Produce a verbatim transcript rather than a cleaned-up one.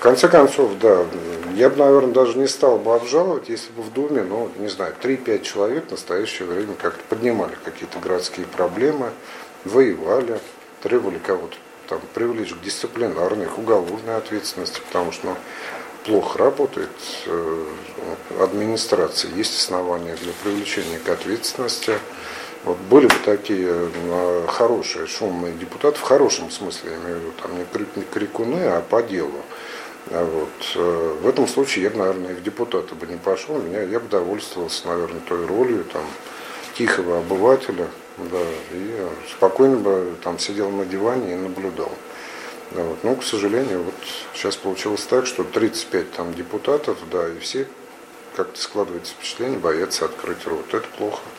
конце концов, да, я бы, наверное, даже не стал бы обжаловать, если бы в Думе, ну, не знаю, три-пять человек в настоящее время как-то поднимали какие-то городские проблемы, воевали, требовали кого-то там привлечь к дисциплинарной, к уголовной ответственности, потому что, ну, плохо работает э, администрация, есть основания для привлечения к ответственности. Вот были бы такие э, хорошие, шумные депутаты, в хорошем смысле, я имею в виду, там не, крик, не крикуны, а по делу. А вот, э, в этом случае я бы, наверное, и в депутаты бы не пошел, меня, я бы довольствовался, наверное, той ролью там, тихого обывателя, да, и спокойно бы там сидел на диване и наблюдал. Да, вот. Но, к сожалению, вот сейчас получилось так, что тридцать пять там депутатов, да, и все, как-то складывается впечатление, боятся открыть рот. Это плохо.